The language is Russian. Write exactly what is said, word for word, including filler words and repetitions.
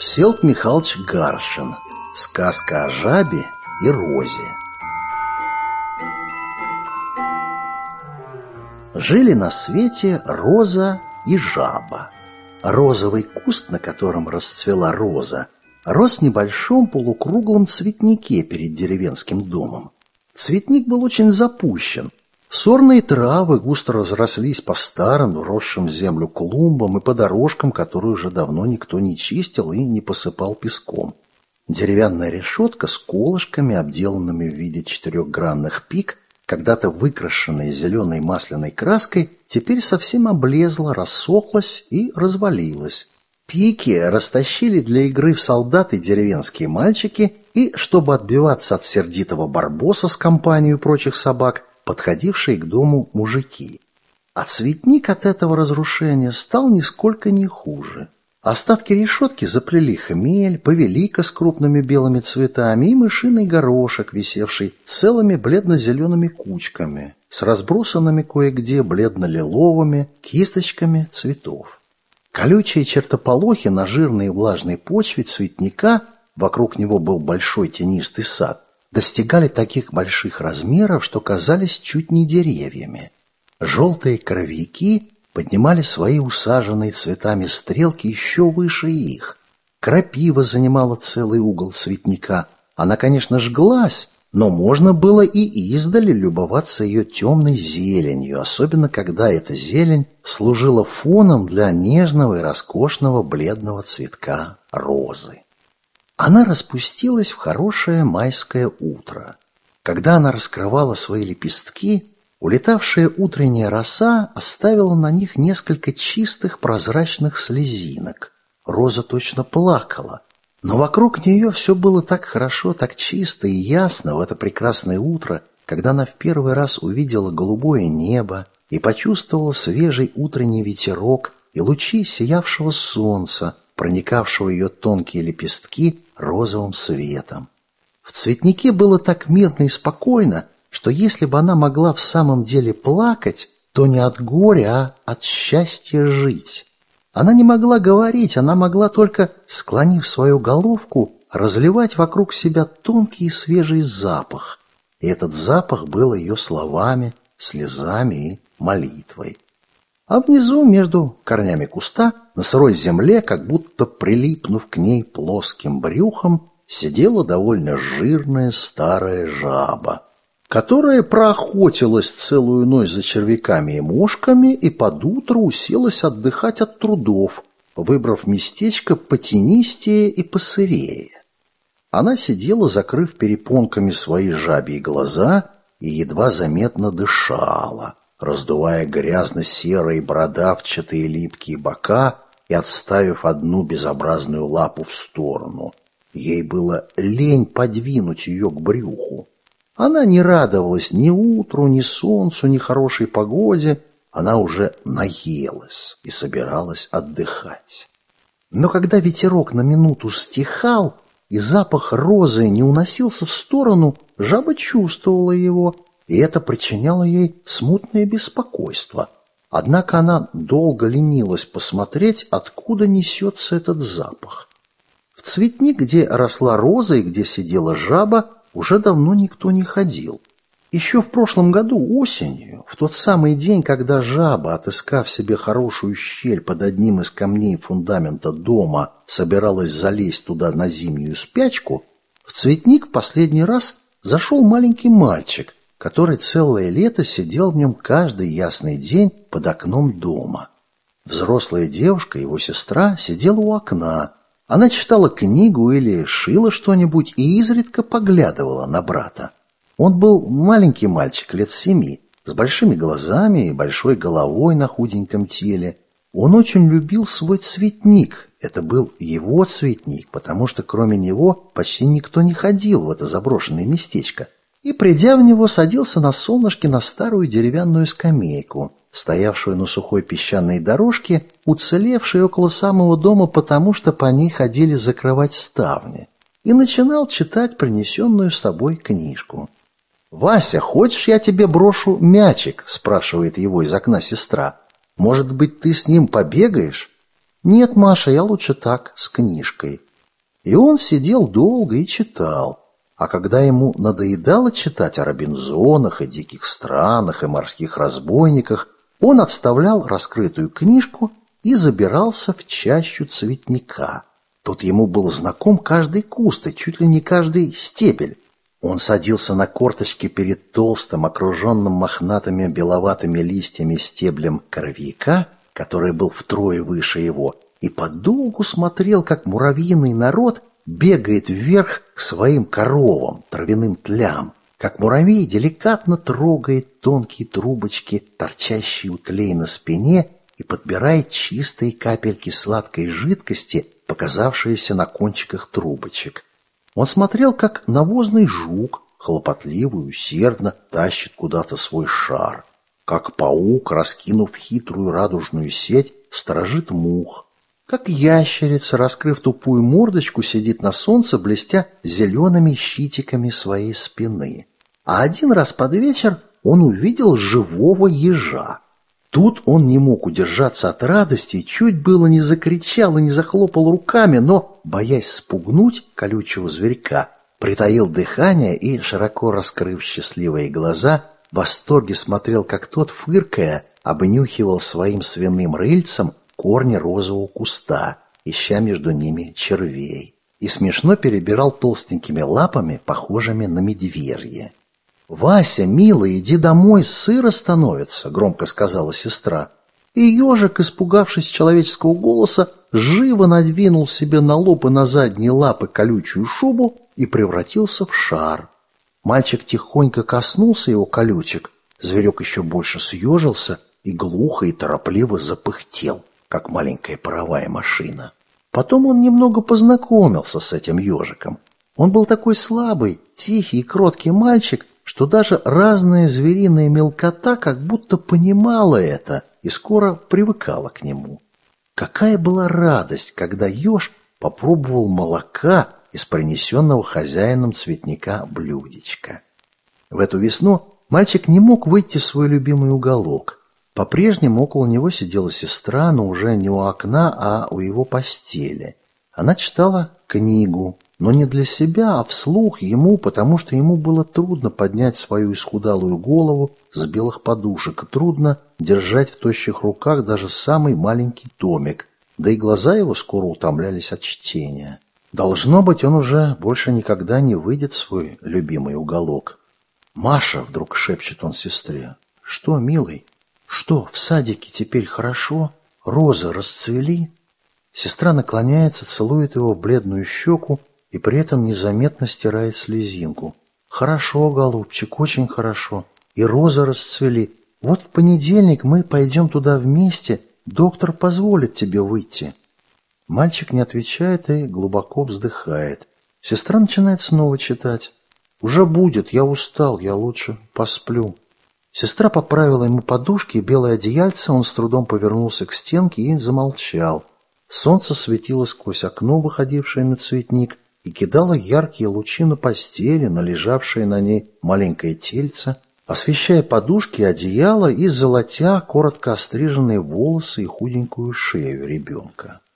Всеволод Михайлович Гаршин. Сказка о жабе и розе. Жили на свете роза и жаба. Розовый куст, на котором расцвела роза, рос в небольшом полукруглом цветнике перед деревенским домом. Цветник был очень запущен. Сорные травы густо разрослись по старым, вросшим в землю клумбам и по дорожкам, которые уже давно никто не чистил и не посыпал песком. Деревянная решетка с колышками, обделанными в виде четырехгранных пик, когда-то выкрашенная зеленой масляной краской, теперь совсем облезла, рассохлась и развалилась. Пики растащили для игры в солдаты деревенские мальчики, и, чтобы отбиваться от сердитого барбоса с компанией прочих собак, подходившие к дому мужики. А цветник от этого разрушения стал нисколько не хуже. Остатки решетки заплели хмель, повелика с крупными белыми цветами и мышиный горошек, висевший целыми бледно-зелеными кучками, с разбросанными кое-где бледно-лиловыми кисточками цветов. Колючие чертополохи на жирной и влажной почве цветника, вокруг него был большой тенистый сад, достигали таких больших размеров, что казались чуть не деревьями. Желтые коровяки поднимали свои усаженные цветами стрелки еще выше их. Крапива занимала целый угол цветника. Она, конечно, жглась, но можно было и издали любоваться ее темной зеленью, особенно когда эта зелень служила фоном для нежного и роскошного бледного цветка розы. Она распустилась в хорошее майское утро. Когда она раскрывала свои лепестки, улетавшая утренняя роса оставила на них несколько чистых прозрачных слезинок. Роза точно плакала, но вокруг нее все было так хорошо, так чисто и ясно в это прекрасное утро, когда она в первый раз увидела голубое небо и почувствовала свежий утренний ветерок и лучи сиявшего солнца, проникавшего в ее тонкие лепестки розовым светом. В цветнике было так мирно и спокойно, что если бы она могла в самом деле плакать, то не от горя, а от счастья жить. Она не могла говорить, она могла только, склонив свою головку, разливать вокруг себя тонкий и свежий запах. И этот запах был ее словами, слезами и молитвой. А внизу, между корнями куста, на сырой земле, как будто прилипнув к ней плоским брюхом, сидела довольно жирная старая жаба, которая проохотилась целую ночь за червяками и мошками и под утро уселась отдыхать от трудов, выбрав местечко потенистее и посырее. Она сидела, закрыв перепонками свои жабьи глаза, и едва заметно дышала, раздувая грязно-серые бородавчатые липкие бока и отставив одну безобразную лапу в сторону. Ей было лень подвинуть ее к брюху. Она не радовалась ни утру, ни солнцу, ни хорошей погоде. Она уже наелась и собиралась отдыхать. Но когда ветерок на минуту стихал и запах розы не уносился в сторону, жаба чувствовала его, и это причиняло ей смутное беспокойство. Однако она долго ленилась посмотреть, откуда несется этот запах. В цветник, где росла роза и где сидела жаба, уже давно никто не ходил. Еще в прошлом году осенью, в тот самый день, когда жаба, отыскав себе хорошую щель под одним из камней фундамента дома, собиралась залезть туда на зимнюю спячку, в цветник в последний раз зашел маленький мальчик, который целое лето сидел в нем каждый ясный день под окном дома. Взрослая девушка, его сестра, сидела у окна. Она читала книгу или шила что-нибудь и изредка поглядывала на брата. Он был маленький мальчик лет семи, с большими глазами и большой головой на худеньком теле. Он очень любил свой цветник. Это был его цветник, потому что кроме него почти никто не ходил в это заброшенное местечко. И, придя в него, садился на солнышке на старую деревянную скамейку, стоявшую на сухой песчаной дорожке, уцелевшей около самого дома, потому что по ней ходили закрывать ставни, и начинал читать принесенную с собой книжку. «Вася, хочешь, я тебе брошу мячик?» — спрашивает его из окна сестра. «Может быть, ты с ним побегаешь?» «Нет, Маша, я лучше так, с книжкой». И он сидел долго и читал. А когда ему надоедало читать о Робинзонах и диких странах и морских разбойниках, он отставлял раскрытую книжку и забирался в чащу цветника. Тут ему был знаком каждый куст и чуть ли не каждый стебель. Он садился на корточки перед толстым, окруженным мохнатыми беловатыми листьями стеблем коровьяка, который был втрое выше его, и подолгу смотрел, как муравьиный народ бегает вверх к своим коровам, травяным тлям, как муравей деликатно трогает тонкие трубочки, торчащие у тлей на спине, и подбирает чистые капельки сладкой жидкости, показавшиеся на кончиках трубочек. Он смотрел, как навозный жук, хлопотливо и усердно, тащит куда-то свой шар, как паук, раскинув хитрую радужную сеть, сторожит мух, как ящерица, раскрыв тупую мордочку, сидит на солнце, блестя зелеными щитиками своей спины. А один раз под вечер он увидел живого ежа. Тут он не мог удержаться от радости и чуть было не закричал и не захлопал руками, но, боясь спугнуть колючего зверька, притаил дыхание и, широко раскрыв счастливые глаза, в восторге смотрел, как тот, фыркая, обнюхивал своим свиным рыльцем корни розового куста, ища между ними червей, и смешно перебирал толстенькими лапами, похожими на медвежье. «Вася, милый, иди домой, сыро становится», — громко сказала сестра. И ежик, испугавшись человеческого голоса, живо надвинул себе на лоб и на задние лапы колючую шубу и превратился в шар. Мальчик тихонько коснулся его колючек, зверек еще больше съежился и глухо и торопливо запыхтел, как маленькая паровая машина. Потом он немного познакомился с этим ежиком. Он был такой слабый, тихий и кроткий мальчик, что даже разная звериная мелкота как будто понимала это и скоро привыкала к нему. Какая была радость, когда еж попробовал молока из принесенного хозяином цветника блюдечка. В эту весну мальчик не мог выйти в свой любимый уголок. По-прежнему около него сидела сестра, но уже не у окна, а у его постели. Она читала книгу, но не для себя, а вслух ему, потому что ему было трудно поднять свою исхудалую голову с белых подушек, и трудно держать в тощих руках даже самый маленький томик, да и глаза его скоро утомлялись от чтения. Должно быть, он уже больше никогда не выйдет в свой любимый уголок. «Маша», — вдруг шепчет он сестре, — «что, милый, что, в садике теперь хорошо? Розы расцвели?» Сестра наклоняется, целует его в бледную щеку и при этом незаметно стирает слезинку. «Хорошо, голубчик, очень хорошо. И розы расцвели. Вот в понедельник мы пойдем туда вместе. Доктор позволит тебе выйти». Мальчик не отвечает и глубоко вздыхает. Сестра начинает снова читать. «Уже будет, я устал, я лучше посплю». Сестра поправила ему подушки и белое одеяльце, он с трудом повернулся к стенке и замолчал. Солнце светило сквозь окно, выходившее на цветник, и кидало яркие лучи на постели, на лежавшее на ней маленькое тельце, освещая подушки, одеяло и золотя коротко остриженные волосы и худенькую шею ребенка.